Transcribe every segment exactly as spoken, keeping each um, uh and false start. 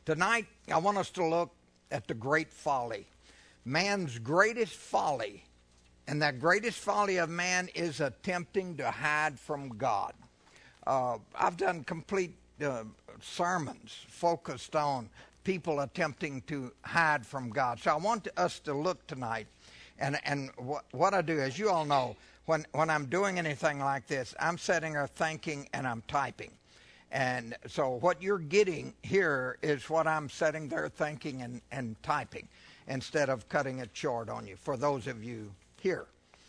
Tonight, I want us to look at the great folly, man's greatest folly. And that greatest folly of man is attempting to hide from God. Uh, I've done complete uh, sermons focused on people attempting to hide from God. So I want us to look tonight. And and wh- what I do, as you all know, when, when I'm doing anything like this, I'm sitting there thinking and I'm typing. And so what you're getting here is what I'm sitting there thinking and, and typing instead of cutting it short on you, for those of you here.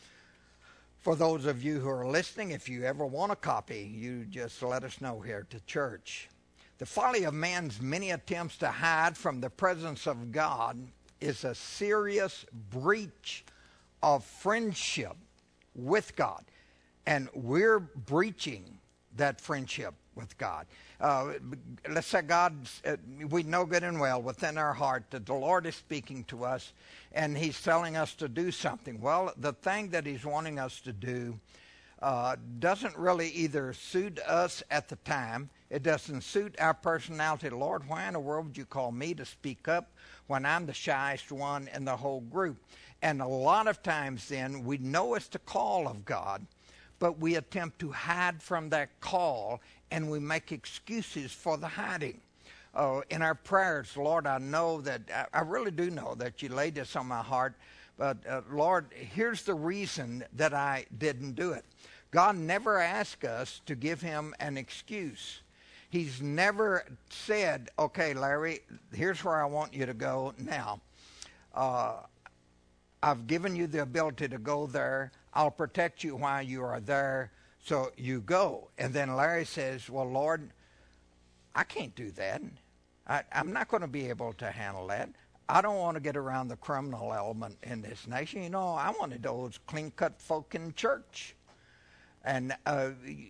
For those of you who are listening, if you ever want a copy, you just let us know here to church. The folly of man's many attempts to hide from the presence of God is a serious breach of friendship with God. And we're breaching that friendship with God. Uh, let's say God, uh, we know good and well within our heart that the Lord is speaking to us and He's telling us to do something. Well, the thing that He's wanting us to do uh, doesn't really either suit us at the time. It doesn't suit our personality. Lord, why in the world would you call me to speak up when I'm the shyest one in the whole group? And a lot of times then we know it's the call of God, but we attempt to hide from that call, and we make excuses for the hiding. Uh, in our prayers, Lord, I know that, I, I really do know that you laid this on my heart, but uh, Lord, here's the reason that I didn't do it. God never asked us to give Him an excuse. He's never said, okay, Larry, here's where I want you to go now. Uh, I've given you the ability to go there. I'll protect you while you are there, so you go. And then Larry says, well, Lord, I can't do that. I, I'm not going to be able to handle that. I don't want to get around the criminal element in this nation. You know, I wanted those clean-cut folk in church. And uh,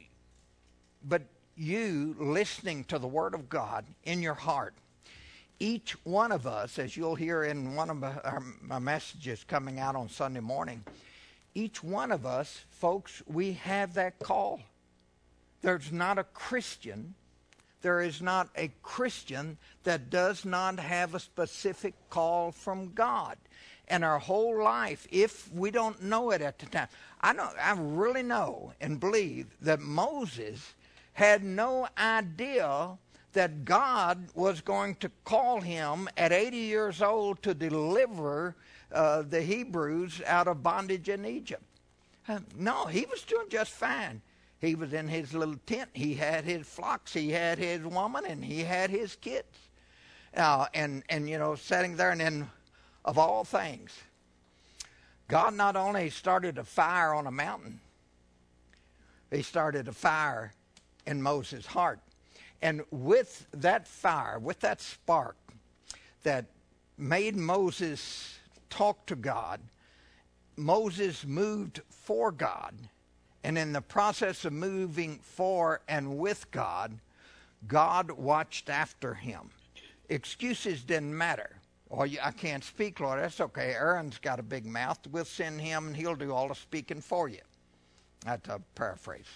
but you listening to the Word of God in your heart, each one of us, as you'll hear in one of my, our, my messages coming out on Sunday morning, each one of us, folks, we have that call. There's not a Christian, there is not a Christian that does not have a specific call from God. And our whole life, if we don't know it at the time, I know, I really know and believe that Moses had no idea that God was going to call him at eighty years old to deliver uh, the Hebrews out of bondage in Egypt. Uh, no, he was doing just fine. He was in his little tent. He had his flocks. He had his woman, and he had his kids. Uh, and, and, you know, sitting there, and then, of all things, God not only started a fire on a mountain, He started a fire in Moses' heart. And with that fire, with that spark that made Moses talk to God, Moses moved for God. And in the process of moving for and with God, God watched after him. Excuses didn't matter. Oh, I can't speak, Lord. That's okay. Aaron's got a big mouth. We'll send him, and he'll do all the speaking for you. That's a paraphrase.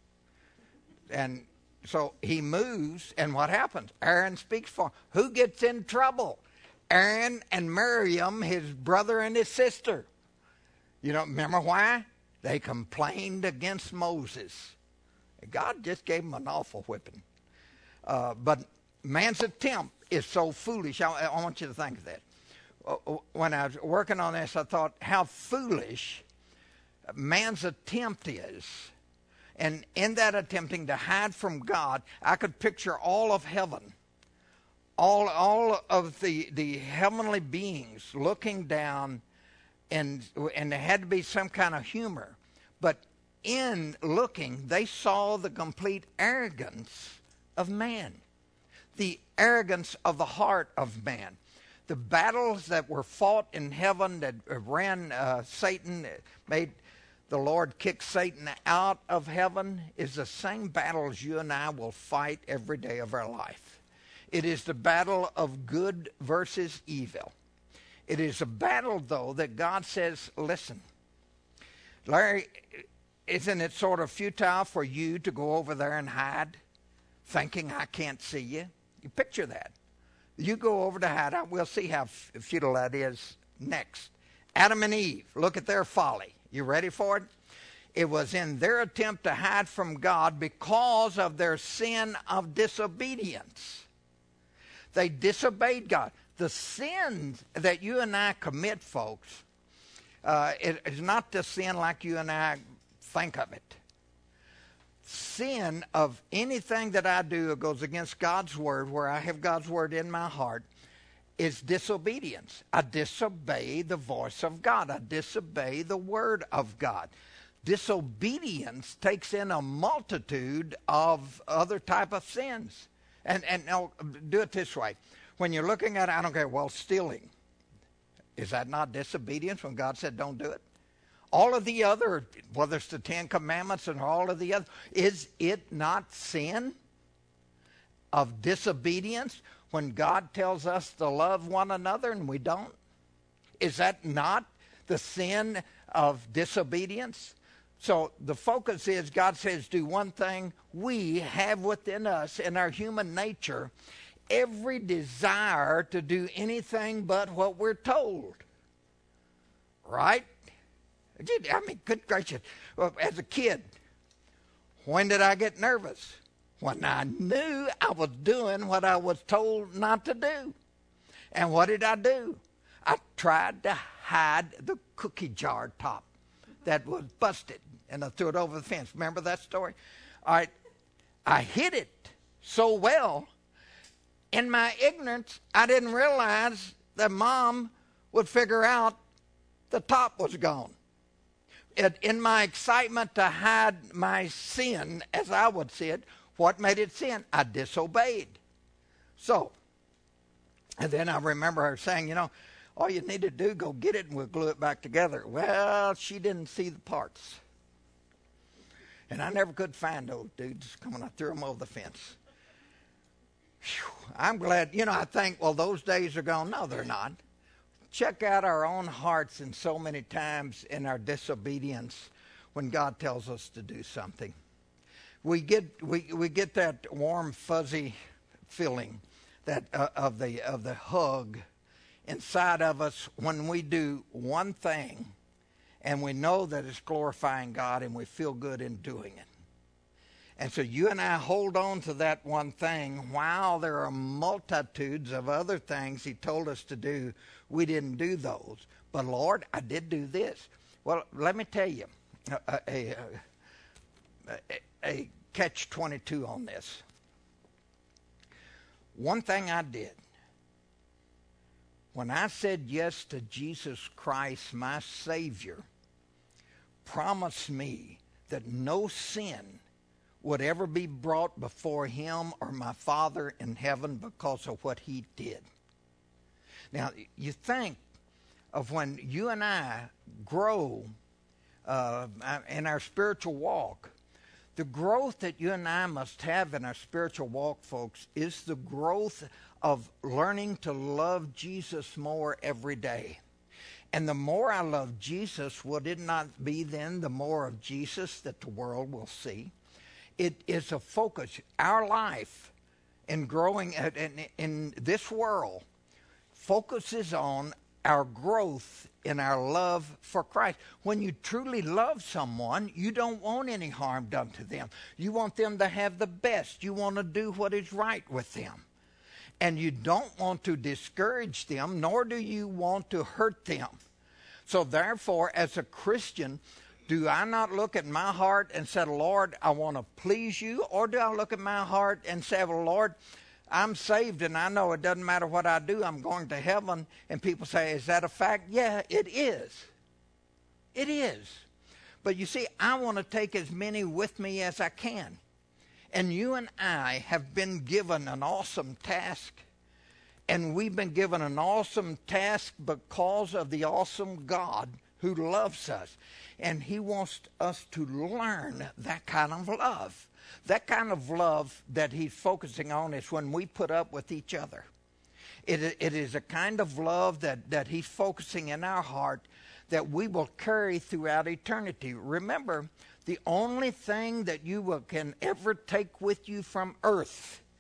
And so he moves, and what happens? Aaron speaks for him. Who gets in trouble? Aaron and Miriam, his brother and his sister. You know, remember why? They complained against Moses. God just gave them an awful whipping. Uh, but man's attempt is so foolish. I, I want you to think of that. Uh, when I was working on this, I thought how foolish man's attempt is. And in that attempting to hide from God, I could picture all of heaven, all all of the, the heavenly beings looking down, and and there had to be some kind of humor. But in looking, they saw the complete arrogance of man, the arrogance of the heart of man. The battles that were fought in heaven that ran uh, Satan, made the Lord kick Satan out of heaven, is the same battles you and I will fight every day of our life. It is the battle of good versus evil. It is a battle, though, that God says, listen, Larry, isn't it sort of futile for you to go over there and hide, thinking I can't see you? You picture that. You go over to hide. We'll see how futile that is next. Adam and Eve, look at their folly. You ready for it? It was in their attempt to hide from God because of their sin of disobedience. They disobeyed God. The sins that you and I commit, folks, uh, it is not the sin like you and I think of it. Sin of anything that I do that goes against God's word, where I have God's word in my heart, is disobedience. I disobey the voice of God. I disobey the word of God. Disobedience takes in a multitude of other type of sins. And and now do it this way. When you're looking at it, I don't care, well, stealing. Is that not disobedience when God said don't do it? All of the other, whether it's the Ten Commandments and all of the other, is it not sin of disobedience when God tells us to love one another and we don't? Is that not the sin of disobedience? So the focus is God says do one thing. We have within us, in our human nature, every desire to do anything but what we're told. Right? I mean, good gracious. Well, as a kid, when did I get nervous? When I knew I was doing what I was told not to do. And what did I do? I tried to hide the cookie jar top that was busted, and I threw it over the fence. Remember that story? All right. I hid it so well. In my ignorance, I didn't realize that Mom would figure out the top was gone. It, in my excitement to hide my sin, as I would see it, what made it sin? I disobeyed. So, and then I remember her saying, you know, all you need to do, go get it and we'll glue it back together. Well, she didn't see the parts. And I never could find those dudes when I threw them over the fence. Whew, I'm glad, you know, I think, well, those days are gone. No, they're not. Check out our own hearts in so many times in our disobedience when God tells us to do something. We get we, we get that warm, fuzzy feeling that uh, of the of the hug inside of us when we do one thing and we know that it's glorifying God and we feel good in doing it. And so you and I hold on to that one thing while there are multitudes of other things he told us to do. We didn't do those. But Lord, I did do this. Well, let me tell you a, a, a, a catch twenty-two on this. One thing I did, when I said yes to Jesus Christ, my Savior, promised me that no sin would ever be brought before him or my Father in heaven because of what he did. Now, you think of when you and I grow uh, in our spiritual walk, the growth that you and I must have in our spiritual walk, folks, is the growth of learning to love Jesus more every day. And the more I love Jesus, would it not be then the more of Jesus that the world will see? It is a focus. Our life in growing in, in this world focuses on our growth in our love for Christ. When you truly love someone, you don't want any harm done to them. You want them to have the best. You want to do what is right with them. And you don't want to discourage them, nor do you want to hurt them. So therefore, as a Christian, do I not look at my heart and say, Lord, I want to please you? Or do I look at my heart and say, well, Lord, I'm saved and I know it doesn't matter what I do, I'm going to heaven. And people say, is that a fact? Yeah, it is. It is. But you see, I want to take as many with me as I can. And you and I have been given an awesome task. And we've been given an awesome task because of the awesome God who loves us. And he wants us to learn that kind of love. That kind of love that he's focusing on is when we put up with each other. It, it is a kind of love that, that he's focusing in our heart that we will carry throughout eternity. Remember, the only thing that you will, can ever take with you from earth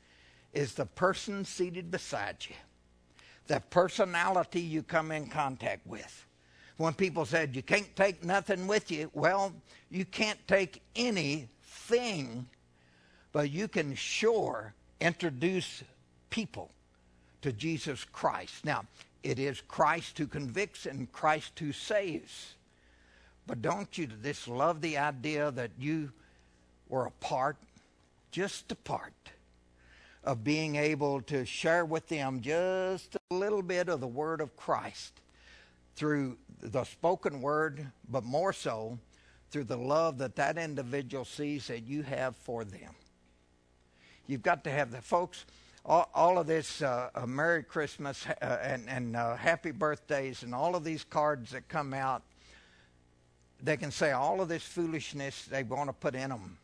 is the person seated beside you, the personality you come in contact with. When people said you can't take nothing with you, well, you can't take anything, but you can sure introduce people to Jesus Christ. Now, it is Christ who convicts and Christ who saves. But don't you just love the idea that you were a part, just a part, of being able to share with them just a little bit of the word of Christ through the spoken word, but more so through the love that that individual sees that you have for them. You've got to have the folks, all, all of this uh, uh, Merry Christmas uh, and, and uh, Happy Birthdays and all of these cards that come out, they can say all of this foolishness they want to put in them.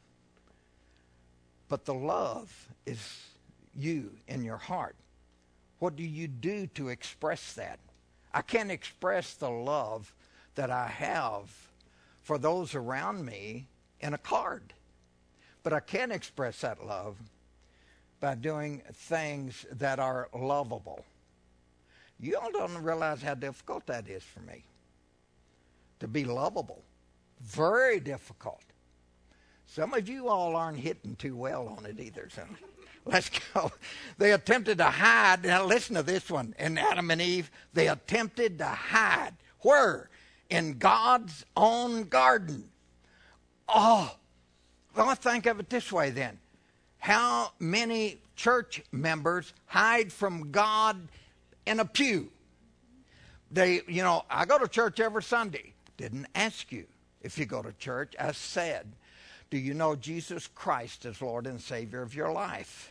But the love is you in your heart. What do you do to express that? I can't express the love that I have for those around me in a card. But I can express that love by doing things that are lovable. You all don't realize how difficult that is for me. To be lovable. Very difficult. Some of you all aren't hitting too well on it either. So let's go. They attempted to hide. Now listen to this one. In Adam and Eve, they attempted to hide. Where? In God's own garden. Oh, well, think of it this way then. How many church members hide from God in a pew? They, you know, I go to church every Sunday. Didn't ask you if you go to church. I said, do you know Jesus Christ as Lord and Savior of your life?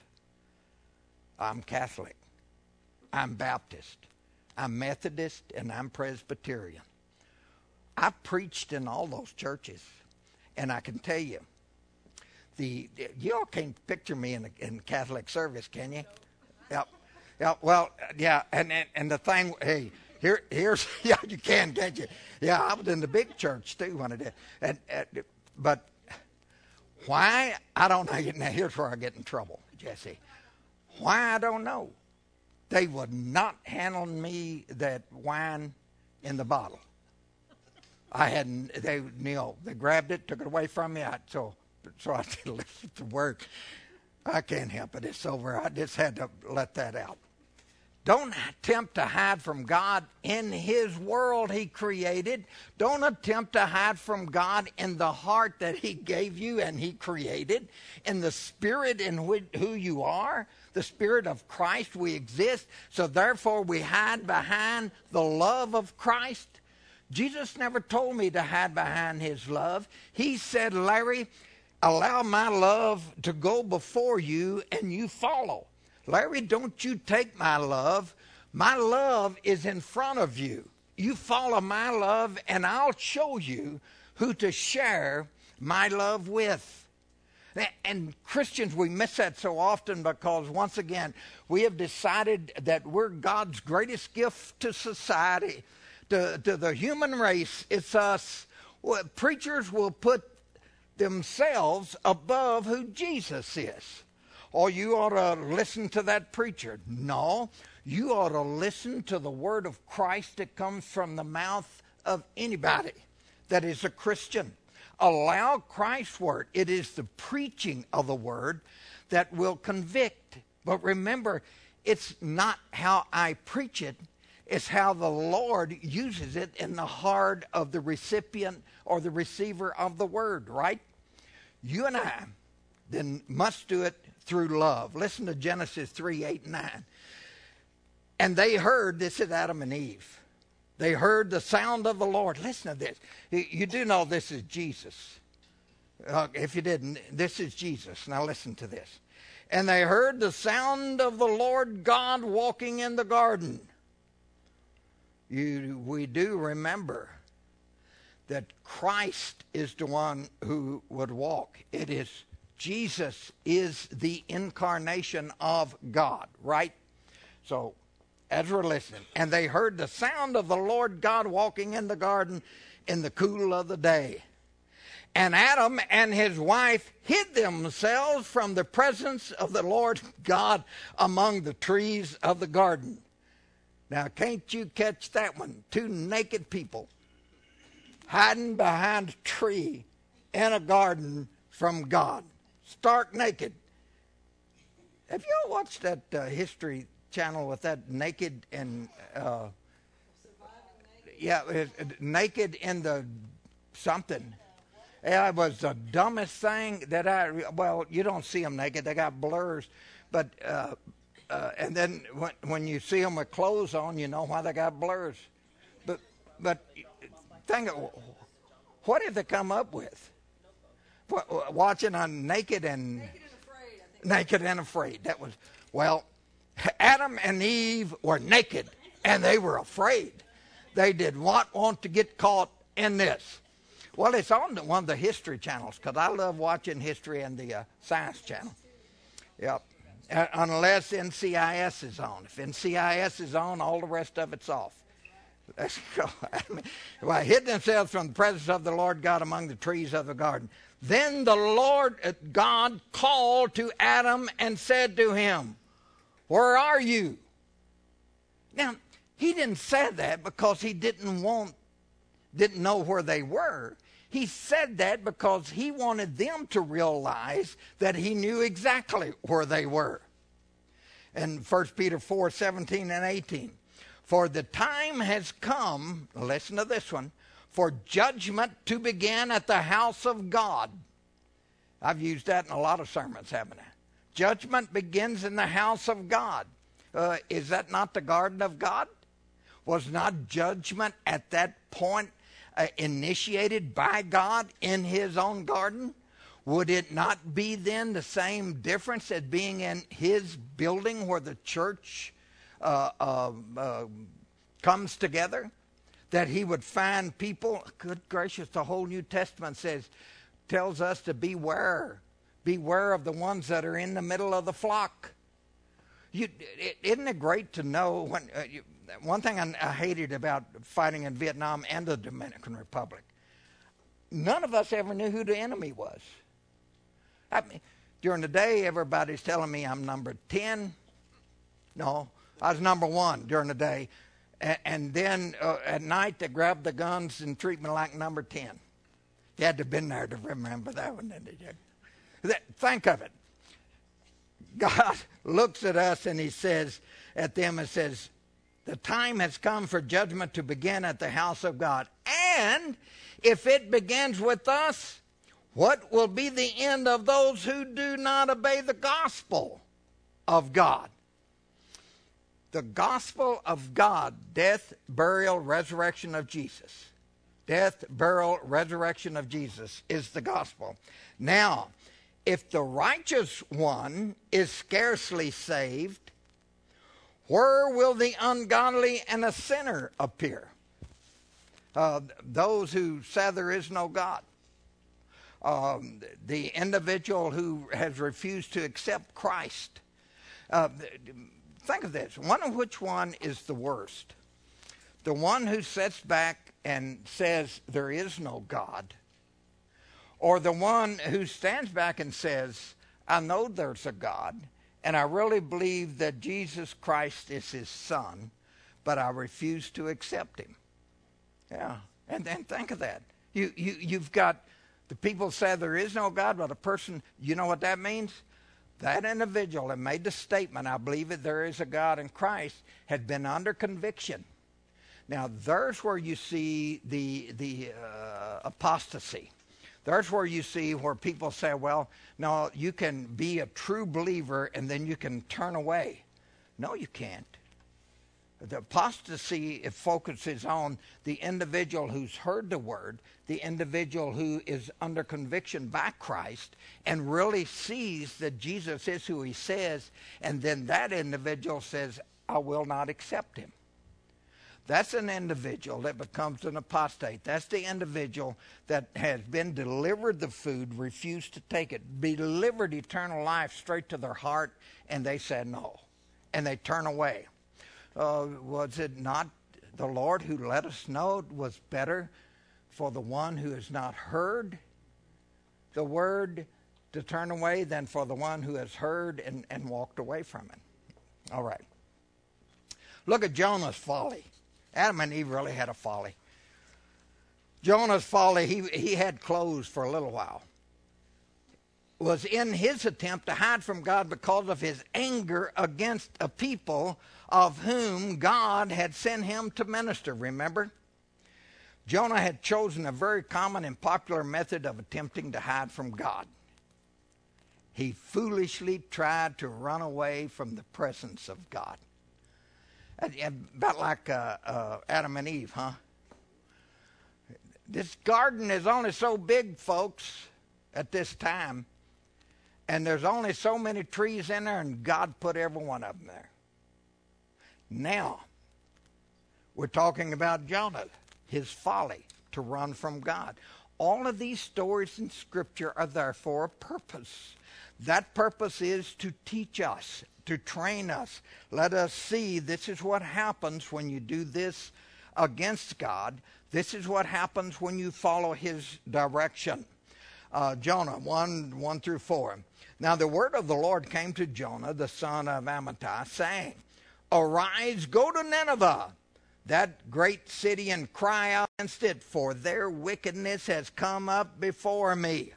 I'm Catholic. I'm Baptist. I'm Methodist, and I'm Presbyterian. I preached in all those churches, and I can tell you, the you all can't picture me in a in Catholic service, can you? Yep. Yeah. Well, yeah, and and, and the thing, hey. Here, here's, yeah, you can, can't you? Yeah, I was in the big church, too, when I did. And, and, but why? I don't know. Now, here's where I get in trouble, Jesse. Why? I don't know. They would not handle me that wine in the bottle. I hadn't, they, you know, they grabbed it, took it away from me. I, so, so I did listen to work. I can't help it. It's over. I just had to let that out. Don't attempt to hide from God in His world He created. Don't attempt to hide from God in the heart that He gave you and He created. In the spirit in which, who you are, the Spirit of Christ, we exist. So therefore we hide behind the love of Christ. Jesus never told me to hide behind His love. He said, Larry, allow my love to go before you and you follow. Larry, don't you take my love. My love is in front of you. You follow my love, and I'll show you who to share my love with. And Christians, we miss that so often because, once again, we have decided that we're God's greatest gift to society, to, to the human race. It's us. Well, preachers will put themselves above who Jesus is. Or you ought to listen to that preacher. No, you ought to listen to the word of Christ that comes from the mouth of anybody that is a Christian. Allow Christ's word. It is the preaching of the word that will convict. But remember, it's not how I preach it. It's how the Lord uses it in the heart of the recipient or the receiver of the word, right? You and I then must do it through love. Listen to Genesis three, eight, and nine. And they heard, this is Adam and Eve. They heard the sound of the Lord. Listen to this. You do know this is Jesus. Uh, if you didn't, this is Jesus. Now listen to this. And they heard the sound of the Lord God walking in the garden. You, we do remember that Christ is the one who would walk. It is Jesus is the incarnation of God, right? So, as we're listening, and they heard the sound of the Lord God walking in the garden in the cool of the day. And Adam and his wife hid themselves from the presence of the Lord God among the trees of the garden. Now, can't you catch that one? Two naked people hiding behind a tree in a garden from God. Stark naked. Have you ever watched that uh, History Channel with that naked and... Uh, yeah, it, it, naked in the something. Yeah, it was the dumbest thing that I... Well, you don't see them naked. They got blurs. But... Uh, Uh, and then when, when you see them with clothes on, you know why they got blurs. But but think of, what did they come up with? What, watching on Naked and Naked and Afraid. I think. Naked and Afraid. That was, well, Adam and Eve were naked and they were afraid. They did not want to get caught in this. Well, it's on the, one of the History channels because I love watching History and the uh, Science Channel. Yep. Uh, unless N C I S is on. If N C I S is on, all the rest of it's off. Let's go. I mean, well, hid themselves from the presence of the Lord God among the trees of the garden. Then the Lord uh, God called to Adam and said to him, "Where are you?" Now, he didn't say that because he didn't want, didn't know where they were. He said that because he wanted them to realize that he knew exactly where they were. In First Peter four, seventeen and eighteen, for the time has come, listen to this one, for judgment to begin at the house of God. I've used that in a lot of sermons, haven't I? Judgment begins in the house of God. Uh, is that not the garden of God? Was not judgment at that point Uh, initiated by God in his own garden? Would it not be then the same difference as being in his building where the church uh, uh, uh, comes together? That he would find people, good gracious, the whole New Testament says, tells us to beware. Beware of the ones that are in the middle of the flock. You, it, isn't it great to know when... Uh, you, One thing I, I hated about fighting in Vietnam and the Dominican Republic, none of us ever knew who the enemy was. I mean, during the day, everybody's telling me I'm number ten. No, I was number one during the day. And, and then uh, at night, they grabbed the guns and treat me like number ten. You had to have been there to remember that one, didn't you? That, think of it. God looks at us and he says, at them and says, the time has come for judgment to begin at the house of God. And if it begins with us, what will be the end of those who do not obey the gospel of God? The gospel of God, death, burial, resurrection of Jesus. Death, burial, resurrection of Jesus is the gospel. Now, if the righteous one is scarcely saved, where will the ungodly and a sinner appear? Uh, those who say there is no God. Um, the individual who has refused to accept Christ. Uh, think of this. One of which one is the worst? The one who sits back and says there is no God, or the one who stands back and says, I know there's a God, and I really believe that Jesus Christ is his son, but I refuse to accept him. Yeah, and then think of that. You, you, you've got the people say there is no God, but a person, you know what that means? That individual that made the statement, I believe that there is a God in Christ, had been under conviction. Now, there's where you see the, the uh, apostasy. There's where you see where people say, well, no, you can be a true believer and then you can turn away. No, you can't. The apostasy, it focuses on the individual who's heard the word, the individual who is under conviction by Christ and really sees that Jesus is who he says, and then that individual says, I will not accept him. That's an individual that becomes an apostate. That's the individual that has been delivered the food, refused to take it, be delivered eternal life straight to their heart, and they said no, and they turn away. Uh, was it not the Lord who let us know it was better for the one who has not heard the word to turn away than for the one who has heard and, and walked away from it. All right. Look at Jonah's folly. Adam and Eve really had a folly. Jonah's folly, he, he had clothes for a little while, was in his attempt to hide from God because of his anger against a people of whom God had sent him to minister, remember? Jonah had chosen a very common and popular method of attempting to hide from God. He foolishly tried to run away from the presence of God. About like uh, uh, Adam and Eve, huh? This garden is only so big, folks, at this time. And there's only so many trees in there, and God put every one of them there. Now, we're talking about Jonah, his folly to run from God. All of these stories in Scripture are there for a purpose. That purpose is to teach us, to train us. Let us see this is what happens when you do this against God. This is what happens when you follow his direction. Uh, Jonah one, one through four. Now the word of the Lord came to Jonah, the son of Amittai, saying, Arise, go to Nineveh, that great city, and cry out against it, for their wickedness has come up before me.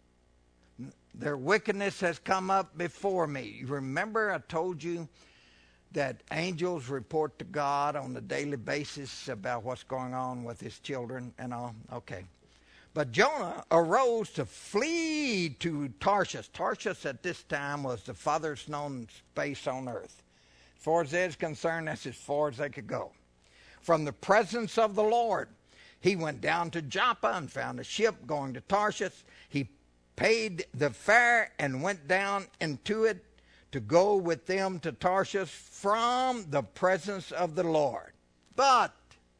Their wickedness has come up before me. You remember I told you that angels report to God on a daily basis about what's going on with his children and all? Okay. But Jonah arose to flee to Tarshish. Tarshish at this time was the farthest known space on earth. As far as they're concerned, that's as far as they could go. From the presence of the Lord, he went down to Joppa and found a ship going to Tarshish. He paid the fare and went down into it to go with them to Tarshish from the presence of the Lord. But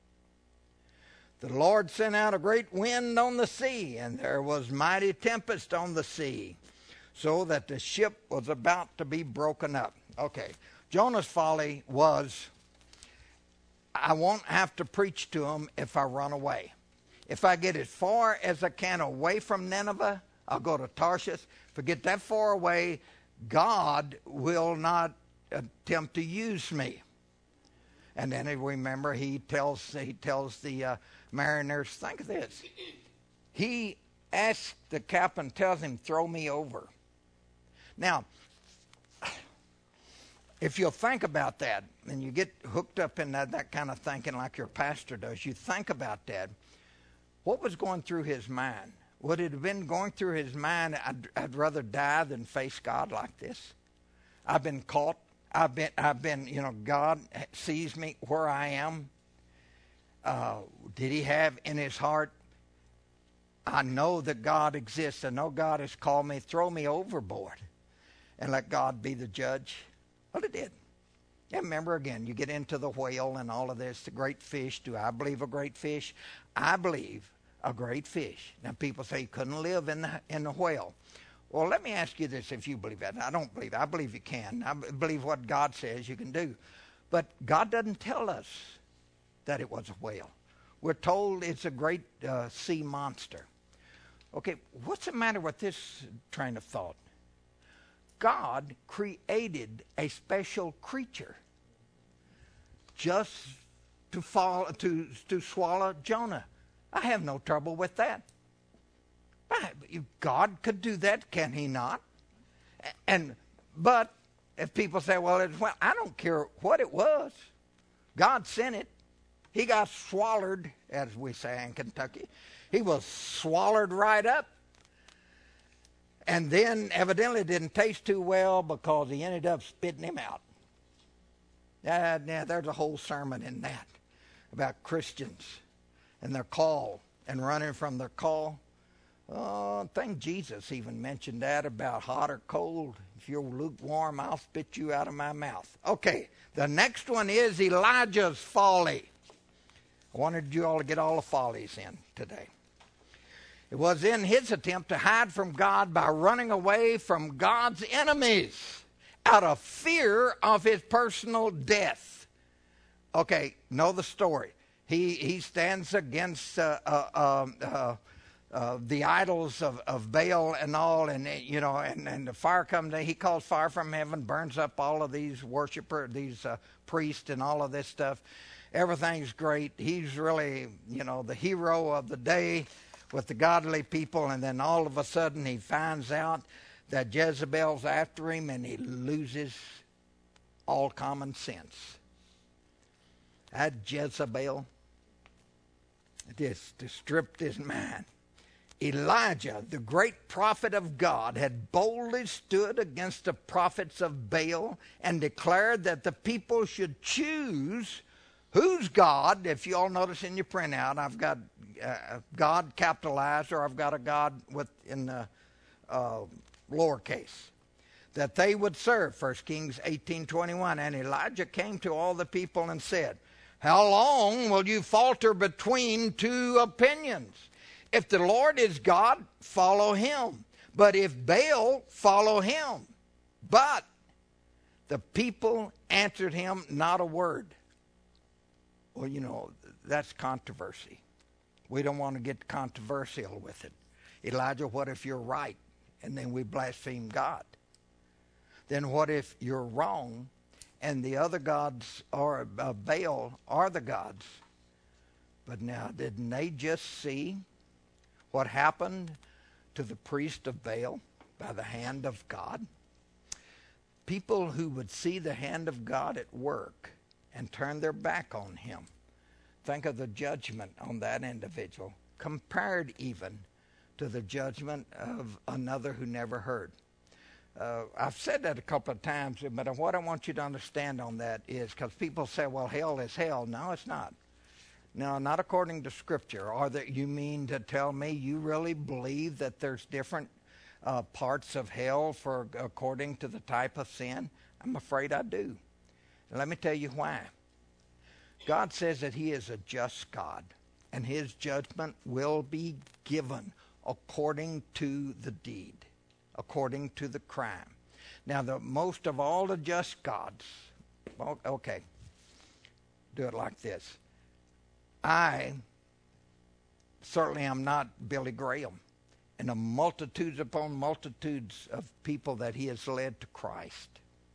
the Lord sent out a great wind on the sea, and there was mighty tempest on the sea, so that the ship was about to be broken up. Okay, Jonah's folly was, I won't have to preach to them if I run away. If I get as far as I can away from Nineveh, I'll go to Tarshish. If I get that far away, God will not attempt to use me. And then remember, he tells he tells the uh, mariners, think of this. He asks the captain, tells him, throw me over. Now, if you'll think about that, and you get hooked up in that, that kind of thinking like your pastor does, you think about that, what was going through his mind? Would it have been going through his mind, I'd, I'd rather die than face God like this? I've been caught. I've been, I've been, you know, God sees me where I am. Uh, did he have in his heart, I know that God exists. I know God has called me. Throw me overboard and let God be the judge. Well, it did. Yeah, remember again, you get into the whale and all of this, the great fish. Do I believe a great fish? I believe a great fish. Now, people say you couldn't live in the, in the whale. Well, let me ask you this, if you believe that. I don't believe it. I believe you can. I believe what God says you can do. But God doesn't tell us that it was a whale. We're told it's a great uh, sea monster. Okay, what's the matter with this train of thought? God created a special creature just to fall, to, to swallow Jonah. I have no trouble with that. God could do that, can he not? And but if people say, well, it's, well, I don't care what it was. God sent it. He got swallowed, as we say in Kentucky. He was swallowed right up. And then evidently didn't taste too well because he ended up spitting him out. Uh, yeah, there's a whole sermon in that about Christians and their call and running from their call. Oh, I think Jesus even mentioned that about hot or cold. If you're lukewarm, I'll spit you out of my mouth. Okay, the next one is Elijah's folly. I wanted you all to get all the follies in today. It was in his attempt to hide from God by running away from God's enemies out of fear of his personal death. Okay, know the story. He he stands against uh, uh, uh, uh, uh, the idols of, of Baal and all, and you know, and, and the fire comes. He calls fire from heaven, burns up all of these worshipers, these uh, priests, and all of this stuff. Everything's great. He's really, you know, the hero of the day with the godly people, and then all of a sudden he finds out that Jezebel's after him, and he loses all common sense. That Jezebel just stripped his mind. Elijah, the great prophet of God, had boldly stood against the prophets of Baal and declared that the people should choose whose God. If you all notice in your printout, I've got uh, God capitalized, or I've got a God with in the uh, lowercase, that they would serve. First Kings eighteen twenty-one. And Elijah came to all the people and said, "How long will you falter between two opinions? If the Lord is God, follow him. But if Baal, follow him." But the people answered him not a word. Well, you know, that's controversy. We don't want to get controversial with it. Elijah, what if you're right and then we blaspheme God? Then what if you're wrong and the other gods, or uh, Baal, are the gods? But now, didn't they just see what happened to the priest of Baal by the hand of God? People who would see the hand of God at work and turn their back on him. Think of the judgment on that individual, compared even to the judgment of another who never heard. Uh, I've said that a couple of times, but what I want you to understand on that is, because people say, well, hell is hell. No, it's not. No, not according to Scripture. Or that you mean to tell me you really believe that there's different uh, parts of hell for according to the type of sin? I'm afraid I do. And let me tell you why. God says that he is a just God, and his judgment will be given according to the deed, according to the crime. Now, the most of all the just gods, well, okay, do it like this. I certainly am not Billy Graham, and the multitudes upon multitudes of people that he has led to Christ.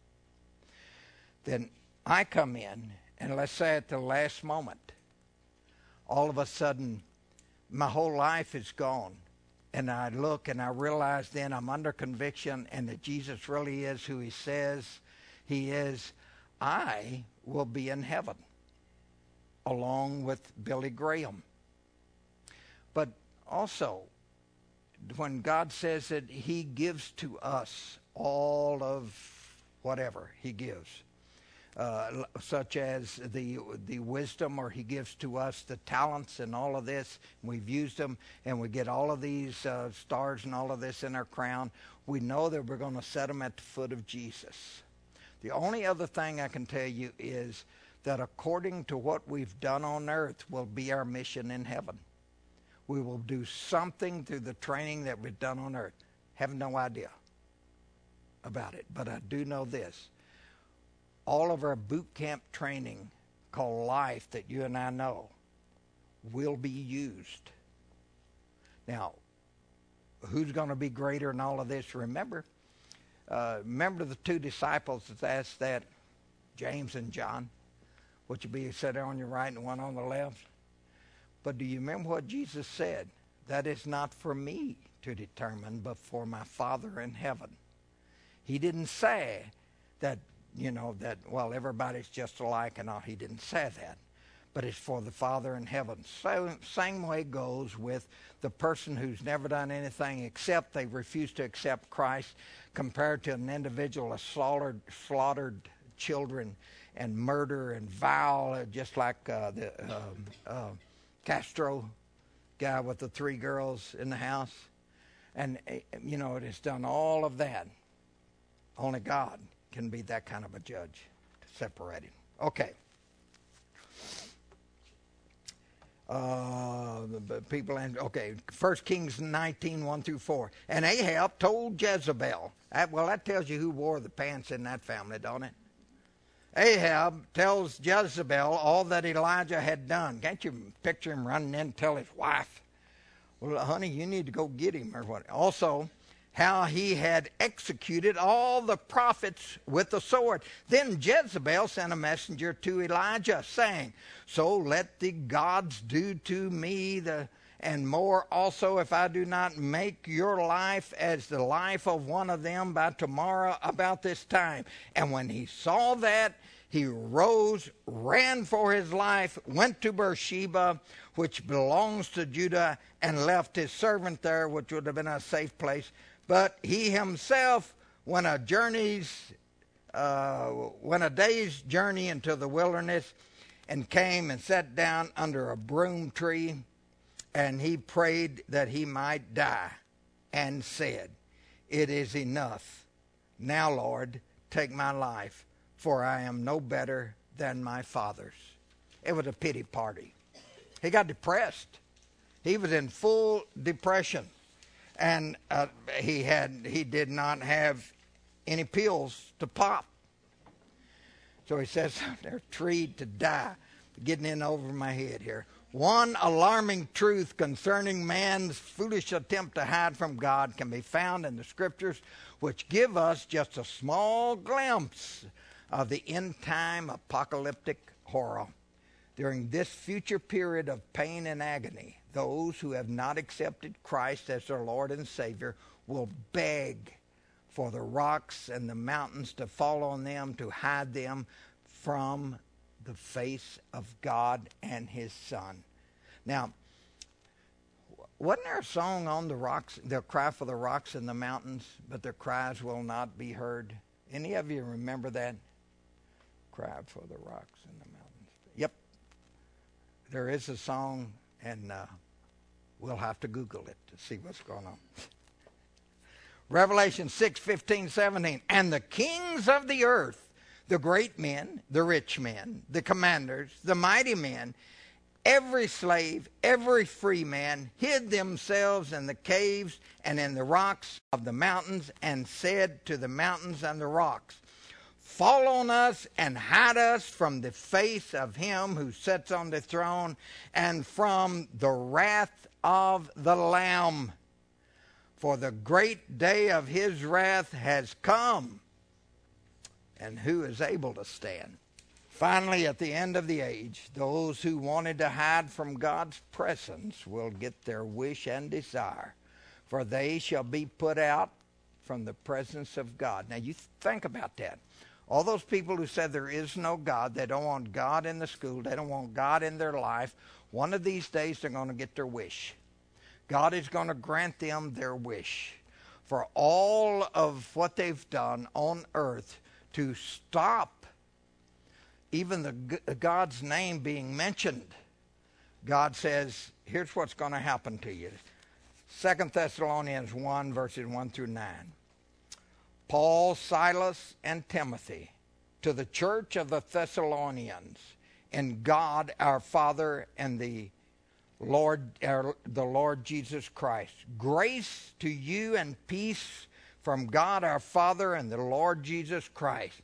Then I come in, and let's say at the last moment, all of a sudden, my whole life is gone. And I look and I realize then I'm under conviction, and that Jesus really is who he says he is. I will be in heaven along with Billy Graham. But also, when God says that he gives to us all of whatever he gives, Uh, such as the the wisdom, or he gives to us the talents and all of this. We've used them, and we get all of these uh, stars and all of this in our crown. We know that we're going to set them at the foot of Jesus. The only other thing I can tell you is that according to what we've done on earth will be our mission in heaven. We will do something through the training that we've done on earth. Have no idea about it, but I do know this. All of our boot camp training called life that you and I know will be used. Now, who's going to be greater in all of this? Remember, uh, remember the two disciples that asked that, James and John, which would be set on your right and one on the left. But do you remember what Jesus said? That is not for me to determine, but for my Father in heaven. He didn't say that, you know, that, well, everybody's just alike and all. He didn't say that. But it's for the Father in heaven. So, same way goes with the person who's never done anything except they refuse to accept Christ, compared to an individual who slaughtered, slaughtered children and murder and vile, just like uh, the uh, uh, Castro guy with the three girls in the house. And, you know, it has done all of that. Only God can be that kind of a judge to separate him. Okay. Uh, the people, and okay, First Kings nineteen, one through four. And Ahab told Jezebel. That, well, that tells you who wore the pants in that family, don't it? Ahab tells Jezebel all that Elijah had done. Can't you picture him running in and tell his wife Well, honey, you need to go get him or what. Also, how he had executed all the prophets with the sword. Then Jezebel sent a messenger to Elijah, saying, so let the gods do to me the and more also, if I do not make your life as the life of one of them by tomorrow about this time. And when he saw that, he rose, ran for his life, went to Beersheba, which belongs to Judah, and left his servant there, which would have been a safe place. But he himself went a journey's, uh, went a day's journey into the wilderness, and came and sat down under a broom tree, and he prayed that he might die, and said, it is enough. Now, Lord, take my life, for I am no better than my fathers. It was a pity party. He got depressed. He was in full depression. And uh, he had he did not have any pills to pop. So he says, they're treed to die. Getting in over my head here. One alarming truth concerning man's foolish attempt to hide from God can be found in the Scriptures, which give us just a small glimpse of the end-time apocalyptic horror. During this future period of pain and agony, those who have not accepted Christ as their Lord and Savior will beg for the rocks and the mountains to fall on them to hide them from the face of God and His Son. Now, wasn't there a song on the rocks? They'll cry for the rocks and the mountains, but their cries will not be heard. Any of you remember that? Cry for the rocks and the mountains. Yep. There is a song, and uh, we'll have to Google it to see what's going on. Revelation six, fifteen, seventeen. And the kings of the earth, the great men, the rich men, the commanders, the mighty men, every slave, every free man, hid themselves in the caves and in the rocks of the mountains, and said to the mountains and the rocks, fall on us and hide us from the face of him who sits on the throne and from the wrath of the Lamb. For the great day of his wrath has come, and who is able to stand? Finally, at the end of the age, those who wanted to hide from God's presence will get their wish and desire, for they shall be put out from the presence of God. Now, you think about that. All those people who said there is no God, they don't want God in the school, they don't want God in their life, one of these days they're going to get their wish. God is going to grant them their wish for all of what they've done on earth to stop even the God's name being mentioned. God says, here's what's going to happen to you. Second Thessalonians one, verses one through nine. Paul, Silas, and Timothy, to the church of the Thessalonians, in God our Father and the Lord, our, the Lord Jesus Christ. Grace to you and peace from God our Father and the Lord Jesus Christ.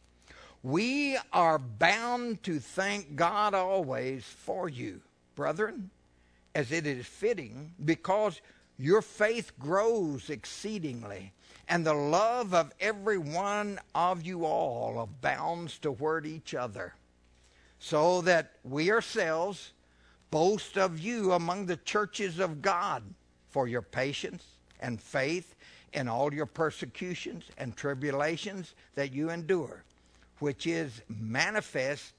We are bound to thank God always for you, brethren, as it is fitting, because your faith grows exceedingly, and the love of every one of you all abounds toward each other, so that we ourselves boast of you among the churches of God for your patience and faith in all your persecutions and tribulations that you endure, which is manifest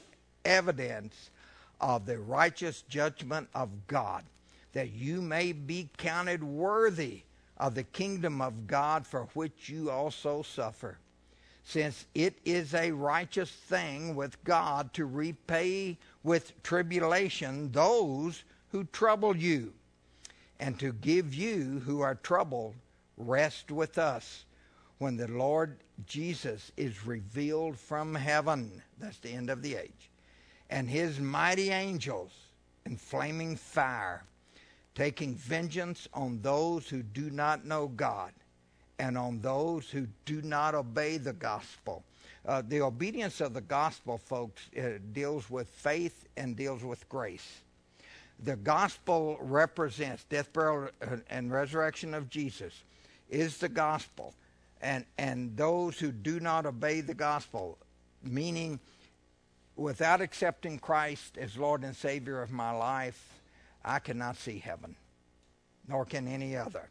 evidence of the righteous judgment of God, that you may be counted worthy of the kingdom of God, for which you also suffer, since it is a righteous thing with God to repay with tribulation those who trouble you, and to give you who are troubled rest with us when the Lord Jesus is revealed from heaven. That's the end of the age. And his mighty angels in flaming fire, taking vengeance on those who do not know God and on those who do not obey the gospel. Uh, the obedience of the gospel, folks, uh, deals with faith and deals with grace. The gospel represents death, burial, and resurrection of Jesus is the gospel. And, and those who do not obey the gospel, meaning without accepting Christ as Lord and Savior of my life, I cannot see heaven, nor can any other.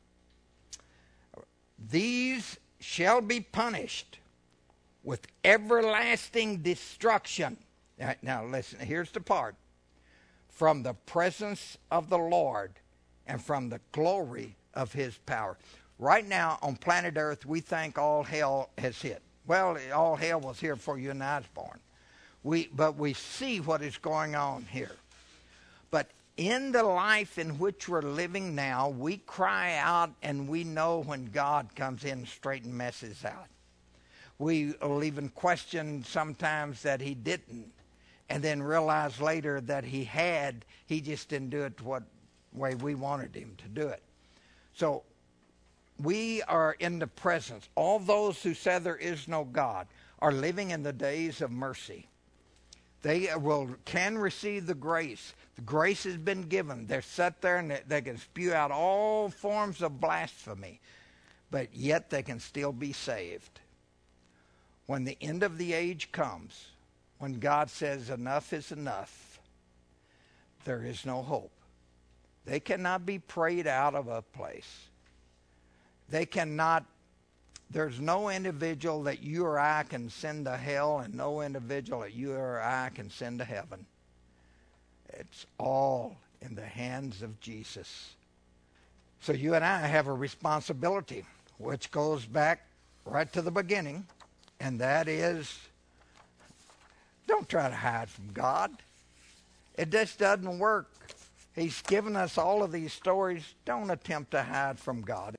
These shall be punished with everlasting destruction. Now, now listen, here's the part. From the presence of the Lord and from the glory of his power. Right now on planet Earth, we think all hell has hit. Well, all hell was here before you and I was born. We, but we see what is going on here. But in the life in which we're living now, we cry out and we know when God comes in and straightens messes out. We will even question sometimes that he didn't, and then realize later that he had. He just didn't do it the what way we wanted him to do it. So we are in the presence. All those who say there is no God are living in the days of mercy. They will can receive the grace. The grace has been given. They're set there and they, they can spew out all forms of blasphemy, but yet they can still be saved. When the end of the age comes, when God says enough is enough, there is no hope. They cannot be prayed out of a place. They cannot, there's no individual that you or I can send to hell, and no individual that you or I can send to heaven. It's all in the hands of Jesus. So you and I have a responsibility, which goes back right to the beginning, and that is, don't try to hide from God. It just doesn't work. He's given us all of these stories. Don't attempt to hide from God.